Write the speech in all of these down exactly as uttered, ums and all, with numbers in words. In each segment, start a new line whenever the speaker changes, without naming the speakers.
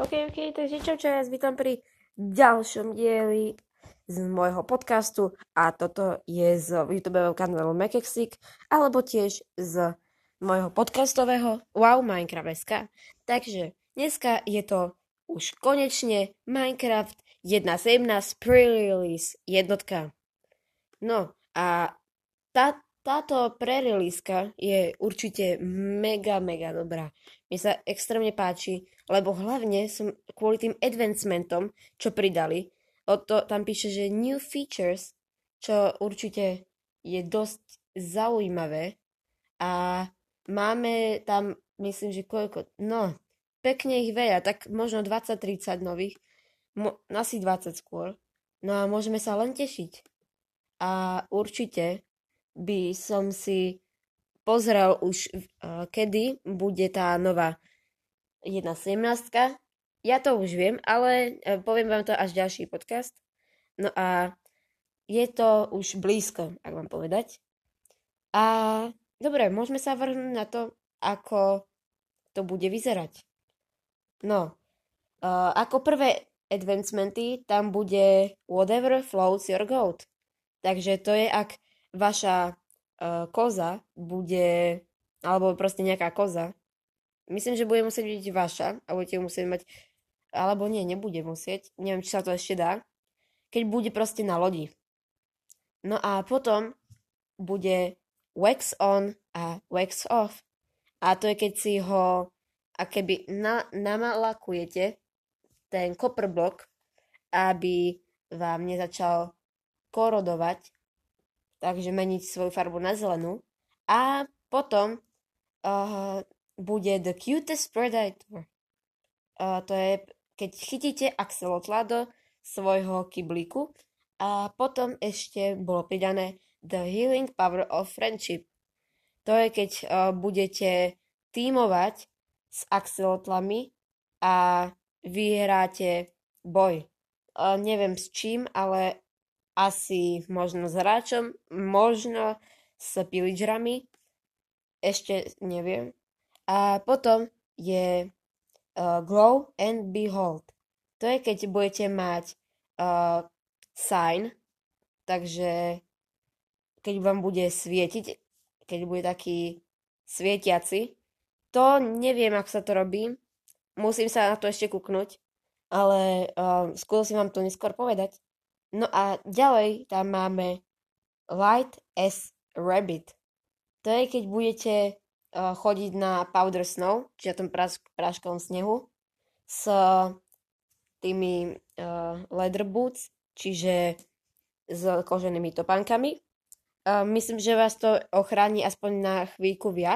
OK, OK, takže čo, čo, ja vás vítam pri ďalšom dieli z môjho podcastu a toto je z YouTubeového kanálu Mekexik alebo tiež z môjho podcastového Wow Minecraft.sk. Takže dneska je to už konečne Minecraft jedna sedemnásť pre-release jednotka. No a tá, táto prereleaska je určite mega, mega dobrá. Mne sa extrémne páči, lebo hlavne som kvôli tým advancementom, čo pridali, o to tam píše, že new features, čo určite je dosť zaujímavé a máme tam, myslím, že koľko, no, pekne ich veľa, tak možno dvadsať tridsať nových, mo, asi dvadsať skôr. No a môžeme sa len tešiť. A určite by som si pozrel už, uh, kedy bude tá nová jedna sedemnásť. Ja to už viem, ale uh, poviem vám to až ďalší podcast. No a je to už blízko, ak vám povedať. A dobre, môžeme sa vrhnúť na to, ako to bude vyzerať. No, uh, ako prvé advancementy tam bude whatever floats your goat. Takže to je, ak vaša uh, koza bude, alebo proste nejaká koza, myslím, že bude musieť byť vaša, a budete ju musieť mať, alebo nie, nebude musieť, neviem, či sa to ešte dá, keď bude proste na lodi. No a potom bude wax on a wax off. A to je, keď si ho, a keby na, namalakujete ten copper block, aby vám nezačal korodovať, takže meniť svoju farbu na zelenú. A potom uh, bude the cutest predator. Uh, to je, keď chytíte axolotla do svojho kyblíku. A potom ešte bolo pridané the healing power of friendship. To je, keď uh, budete tímovať s axolotlami a vyhráte boj. Uh, neviem s čím, ale asi možno s hráčom, možno s pillagerami, ešte neviem. A potom je uh, glow and behold. To je, keď budete mať uh, sign, takže keď vám bude svietiť, keď bude taký svietiaci, to neviem, ako sa to robí. Musím sa na to ešte kúknuť, ale uh, skúsim vám to neskôr povedať. No a ďalej tam máme light as rabbit. To je, keď budete uh, chodiť na powder snow, čiže na tom praš- práškovom snehu, s tými uh, leather boots, čiže s koženými topánkami. Uh, myslím, že vás to ochráni aspoň na chvíľku viac,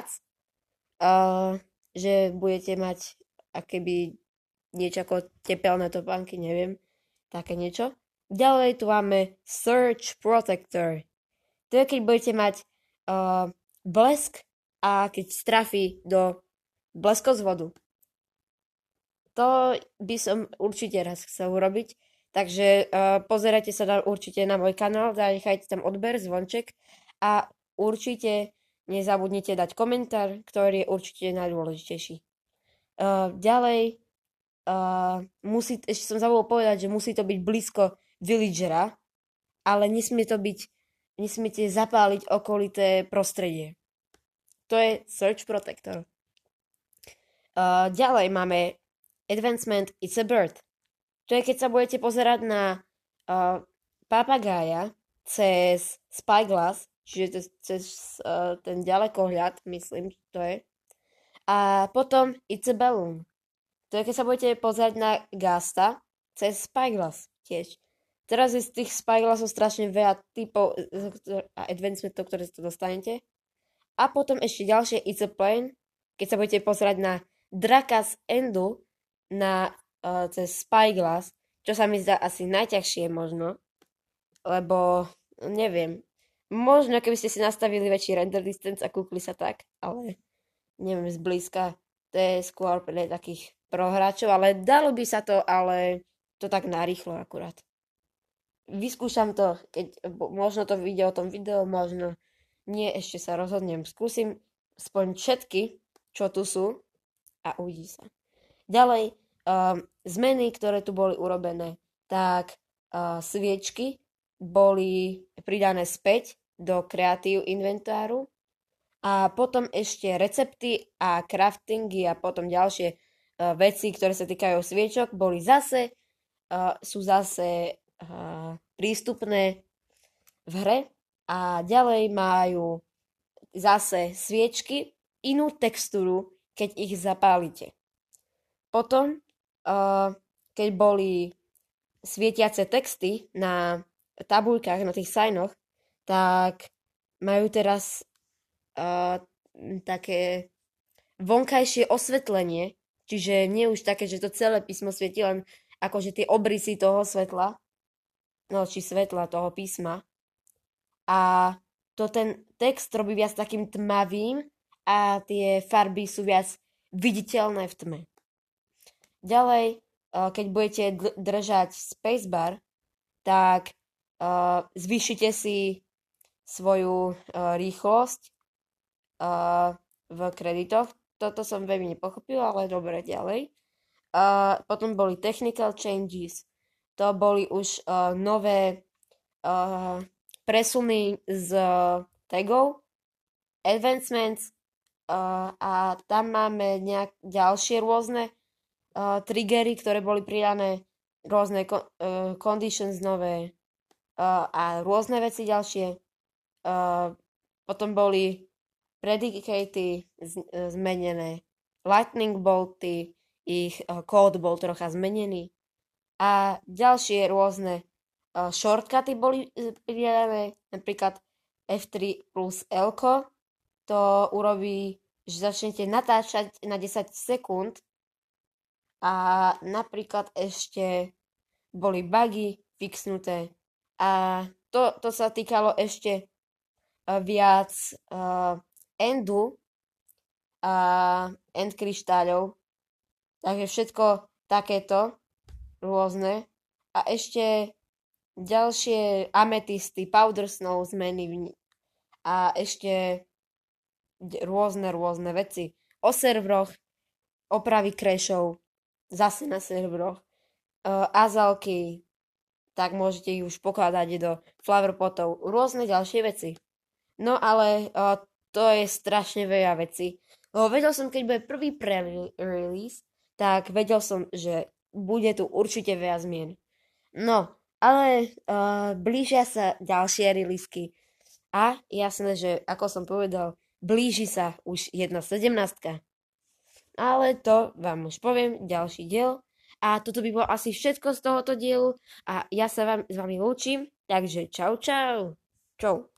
uh, že budete mať akéby niečo ako tepelné topánky, neviem, také niečo. Ďalej tu máme Surge Protector. To je, keď budete mať uh, blesk a keď strafí do bleskozvodu. To by som určite raz chcel urobiť. Takže uh, pozerajte sa na, určite na môj kanál, zanechajte tam odber, zvonček a určite nezabudnite dať komentár, ktorý je určite najdôležitejší. Uh, ďalej uh, musí, ešte som zabudol povedať, že musí to byť blízko villagera, ale nesmie to byť, nesmiete zapáliť okolité prostredie. To je Search Protector. Uh, ďalej máme Advancement It's a Bird. To je, keď sa budete pozerať na uh, papagája cez spyglass, čiže cez, cez uh, ten ďalekohľad, myslím, to je. A potom It's a Balloon. To je, keď sa budete pozerať na Gasta cez spyglass tiež. Teraz je z tých spyglassov strašne veľa typov a advancementov, ktoré to dostanete. A potom ešte ďalšie It's a Plane, keď sa budete pozerať na Drakas Endu na, uh, cez spyglass, čo sa mi zdá asi najťažšie možno, lebo neviem, možno keby ste si nastavili väčší render distance a kúkli sa tak, ale neviem, zblízka, to je skôr pre takých prohráčov, ale dalo by sa to, ale to tak narýchlo akurát. Vyskúšam to, keď možno to vyjde o tom videu, možno nie, ešte sa rozhodnem. Skúsim aspoň všetky, čo tu sú a uvidí sa. Ďalej, uh, zmeny, ktoré tu boli urobené, tak uh, sviečky boli pridané späť do kreatív inventáru a potom ešte recepty a craftingy a potom ďalšie uh, veci, ktoré sa týkajú sviečok, boli zase, uh, sú zase uh, prístupné v hre a ďalej majú zase sviečky inú textúru, keď ich zapálite. Potom, uh, keď boli svietiace texty na tabuľkách, na tých sajnoch, tak majú teraz uh, také vonkajšie osvetlenie, čiže nie už také, že to celé písmo svieti, len akože tie obrysy toho svetla, no či svetla toho písma. A to ten text robí viac takým tmavým a tie farby sú viac viditeľné v tme. Ďalej, keď budete držať spacebar, tak uh, zvýšite si svoju uh, rýchlosť uh, v kreditoch. Toto som veľmi nepochopila, ale dobre, ďalej. Uh, potom boli technical changes. To boli už uh, nové uh, presuny z tagov, advancements uh, a tam máme nejak ďalšie rôzne uh, triggery, ktoré boli pridané, rôzne co- uh, conditions nové uh, a rôzne veci ďalšie. Uh, potom boli predicatey z- uh, zmenené, lightning bolty, ich uh, kód bol trocha zmenený a ďalšie rôzne Uh, shortcuty boli pridané, napríklad ef tri plus L, to urobí, že začnete natáčať na desať sekúnd a napríklad ešte boli bugy fixnuté a to, to sa týkalo ešte uh, viac uh, endu a end kryštáľov, takže všetko takéto rôzne a ešte ďalšie ametisty, powder snow zmeny a ešte rôzne, rôzne veci. O serveroch, opravy crashov, zase na serveroch, uh, azalky, tak môžete ich už pokladať do flowerpotov, rôzne ďalšie veci. No ale uh, to je strašne veľa vecí. Lebo vedel som, keď bude prvý pre-release, tak vedel som, že bude tu určite veľa zmien. No, ale uh, blížia sa ďalšie releasky a jasné, že ako som povedal, blíži sa už jedna sedemnástka. Ale to vám už poviem ďalší diel a toto by bolo asi všetko z tohoto dielu a ja sa vám, s vami lúčim, takže čau čau. Čau.